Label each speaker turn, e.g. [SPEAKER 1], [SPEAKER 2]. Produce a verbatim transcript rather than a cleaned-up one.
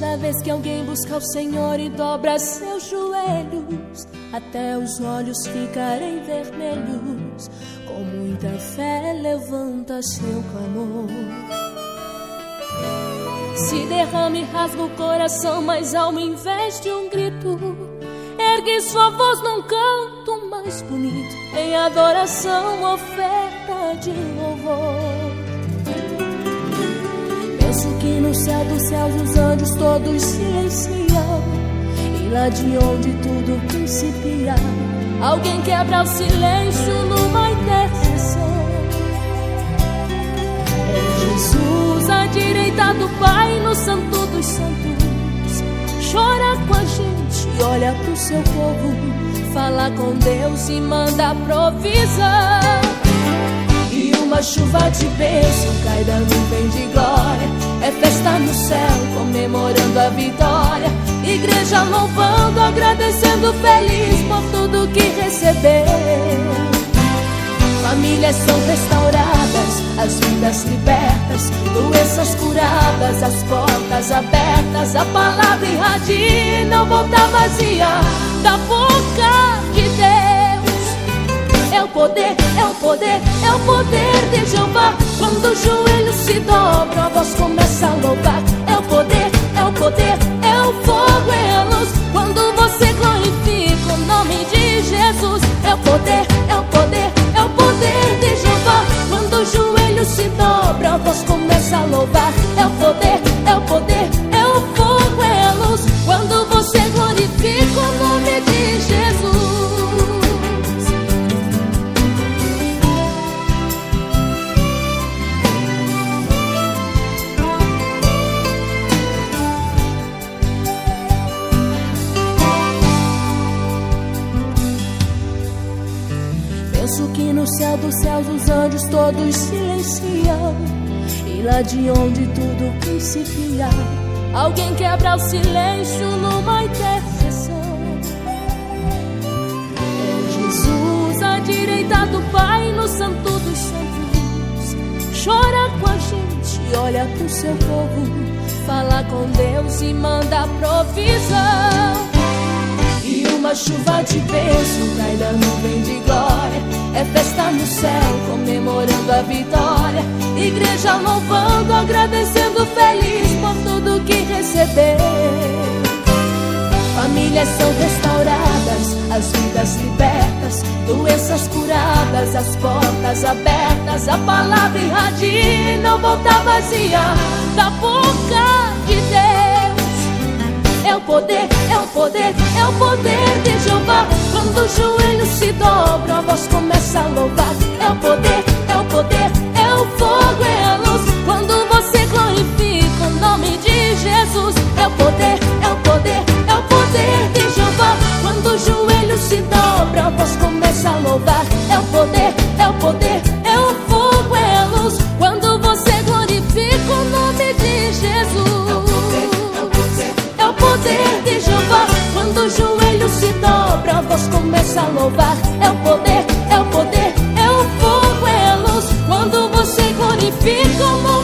[SPEAKER 1] Toda vez que alguém busca o Senhor e dobra seus joelhos, até os olhos ficarem vermelhos, com muita fé levanta seu clamor. Se derrama e rasga o coração, mas alma em vez de um grito, ergue sua voz num canto mais bonito, em adoração, oferta de louvor. Penso que no céu dos céus os anjos todos silenciam, e lá de onde tudo principia, alguém quebra o silêncio numa intercessão. É Jesus à direita do Pai no Santo dos Santos, chora com a gente, olha pro seu povo, fala com Deus e manda provisão. E uma chuva de bênção cai da nuvem de glória, é festa no céu comemorando a vitória, igreja louvando, agradecendo, feliz por tudo que recebeu. Famílias são restauradas, as vidas libertas, doenças curadas, as portas abertas, a palavra irradia e não volta vazia da boca de Deus. É o poder, é o poder, é o poder de Jeová. Quando os joelhos se dobram, a voz começa a louvar. É o poder, é o poder, é o fogo, é a luz. Quando você glorifica o nome de Jesus, é o poder, é o poder, é o poder de Jeová. Quando os joelhos se dobram, a voz começa a louvar. É o poder, é o poder, é o fogo, é a luz. Quando você glorifica o nome de Jesus. Penso que no céu dos céus os anjos todos silenciam, e lá de onde tudo principia, alguém quebra o silêncio numa intercessão. É Jesus à direita do Pai no Santo dos Santos, chora com a gente, olha pro seu povo, fala com Deus e manda provisão. E uma chuva de bênção cai da nuvem de glória, é festa no céu comemorando a vitória, igreja louvando, agradecendo, feliz por tudo que recebeu. Famílias são restauradas, as vidas libertas, doenças curadas, as portas abertas, a palavra irradia e não volta vazia da boca de Deus. É o poder, é o poder, é o poder de Jeová. Quando os joelhos se dobram, a voz começa a louvar. É o poder, é o poder, é o fogo, é a luz. Quando você glorifica o nome de Jesus, é o poder, é o poder, é o poder de Jeová. Quando os joelhos se dobram, a voz começa a louvar. É o poder, é o poder, é o fogo, é a luz. Quando você glorifica o nome de Jesus, é o poder de Jeová. Quando os joelhos se dobram, a voz começa a louvar. É o poder, é o poder, é o fogo, é a luz. Quando você glorifica o nome